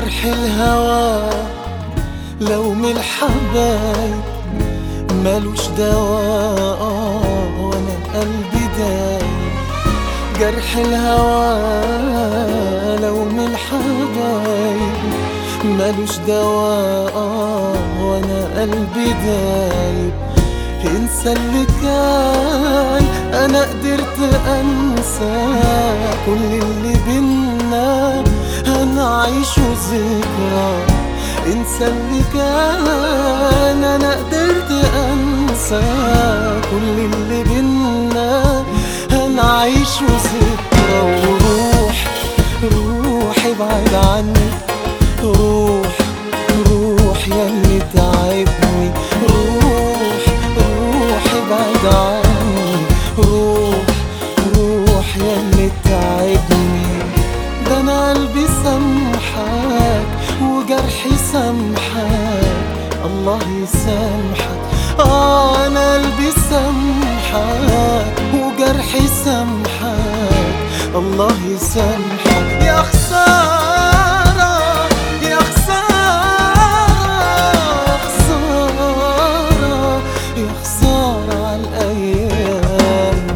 جرح الهوى لو من الحبايب مالوش دواء، وانا قلبي دايب. جرح الهوى لو من الحبايب مالوش دواء، وانا قلبي دايب. انسى اللي كان، انا قدرت انسى كل اللي بينا هنعيشه ذكرى. انسى اللي كان، انا قدرت انسى كل اللي بينا هنعيشه ذكرى. وروح روح ابعد عني، روح روح ياللي تعبني، روح روح ابعد عني، روح روح ياللي تعبني. ده انا قلبي سامحك وجرحي سامحك، الله يسامحك. انا قلبي سامحك وجرحي سامحك، الله يسامحك. يا خسارة يا خسارة خسارة يا خسارة عالأيام.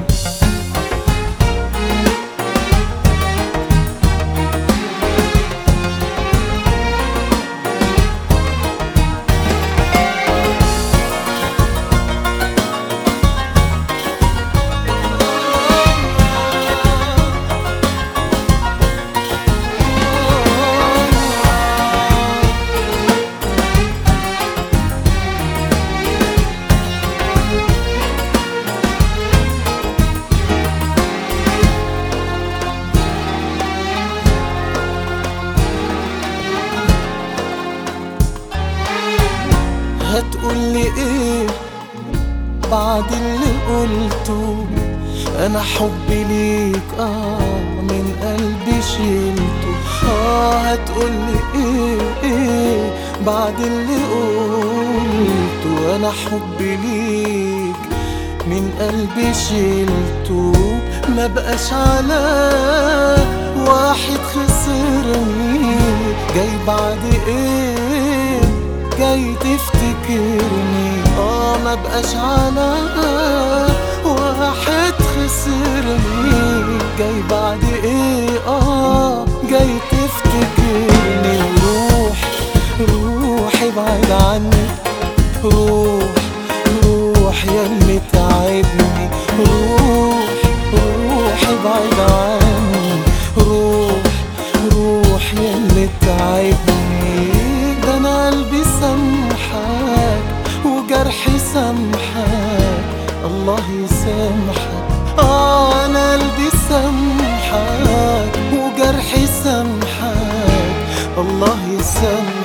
هتقولي ايه بعد اللي قلته؟ انا حبي ليك من قلبي شيلته. هتقولي ايه بعد اللي قلته؟ انا حبي ليك من قلبي شيلته. ما بقاش على واحد خسرني، جاي بعد ايه جاي تفتكرني؟ ما بقاش على واحد خسرني، جاي بعد ايه جاي تفتكرني. روح روح ابعد عني، روح روح ياللي تعبني، روح روح ابعد عني، روح روح ياللي تعبني. ده انا قلبي سامحك وجرحي سامحك، الله يسامحك. انا قلبي سامحك وجرحي سامحك، الله يسامحك.